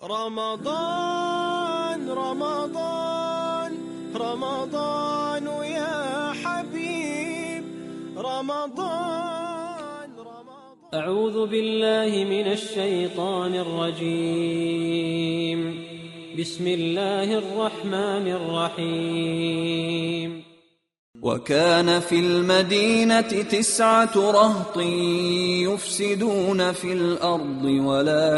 رمضان رمضان رمضان يا حبيب رمضان أعوذ بالله من الشيطان الرجيم بسم الله الرحمن الرحيم وكان في المدينة 9 رهط يفسدون في الأرض ولا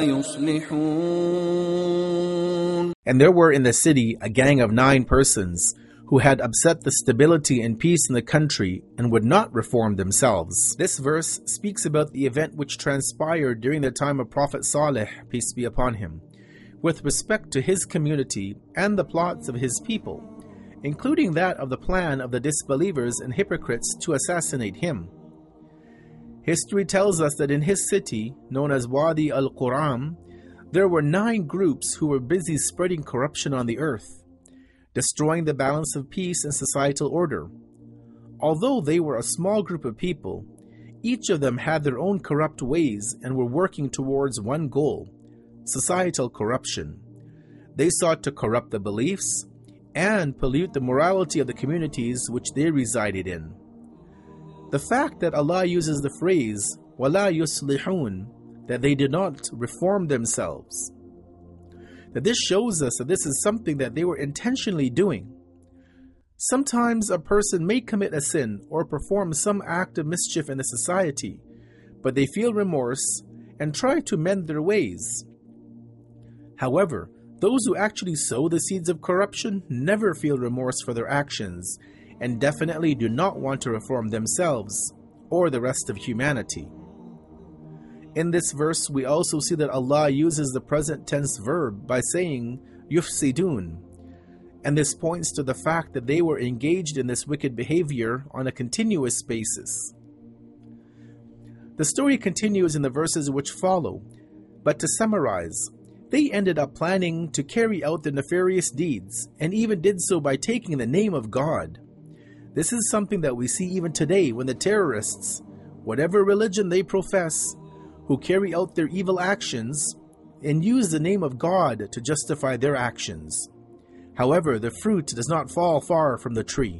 يصلحون. And there were in the city a gang of 9 persons who had upset the stability and peace in the country and would not reform themselves. This verse speaks about the event which transpired during the time of Prophet Saleh, peace be upon him, with respect to his community and the plots of his people, including that of the plan of the disbelievers and hypocrites to assassinate him. History tells us that in his city, known as Wadi al-Quram, there were 9 groups who were busy spreading corruption on the earth, destroying the balance of peace and societal order. Although they were a small group of people, each of them had their own corrupt ways and were working towards one goal: societal corruption. They sought to corrupt the beliefs and pollute the morality of the communities which they resided in. The fact that Allah uses the phrase وَلَا يُصْلِحُونَ, that they did not reform themselves, that this shows us that this is something that they were intentionally doing. Sometimes a person may commit a sin or perform some act of mischief in the society, but they feel remorse and try to mend their ways. However, those who actually sow the seeds of corruption never feel remorse for their actions and definitely do not want to reform themselves or the rest of humanity. In this verse, we also see that Allah uses the present tense verb by saying yufsidun, and this points to the fact that they were engaged in this wicked behavior on a continuous basis. The story continues in the verses which follow, but to summarize, they ended up planning to carry out their nefarious deeds, and even did so by taking the name of God. This is something that we see even today when the terrorists, whatever religion they profess, who carry out their evil actions and use the name of God to justify their actions. However, the fruit does not fall far from the tree.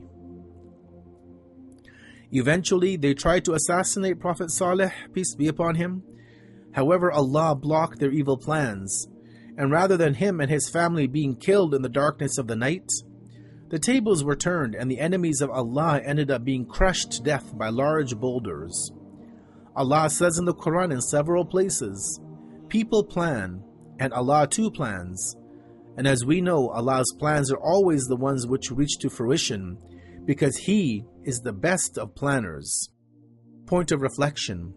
Eventually, they tried to assassinate Prophet Saleh, peace be upon him. However, Allah blocked their evil plans, and rather than him and his family being killed in the darkness of the night, the tables were turned and the enemies of Allah ended up being crushed to death by large boulders. Allah says in the Quran in several places, people plan, and Allah too plans. And as we know, Allah's plans are always the ones which reach to fruition, because He is the best of planners. Point of reflection.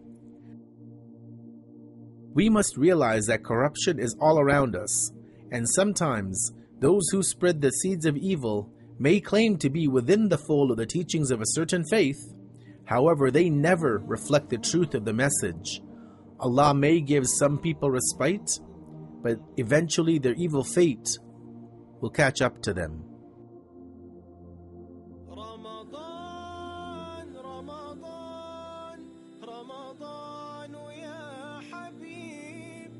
We must realize that corruption is all around us, and sometimes those who spread the seeds of evil may claim to be within the fold of the teachings of a certain faith. However, they never reflect the truth of the message. Allah may give some people respite, but eventually their evil fate will catch up to them. رمضان رمضان رمضان يا حبيب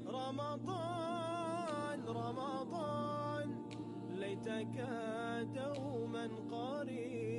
رمضان رمضان ليتك دوما قريب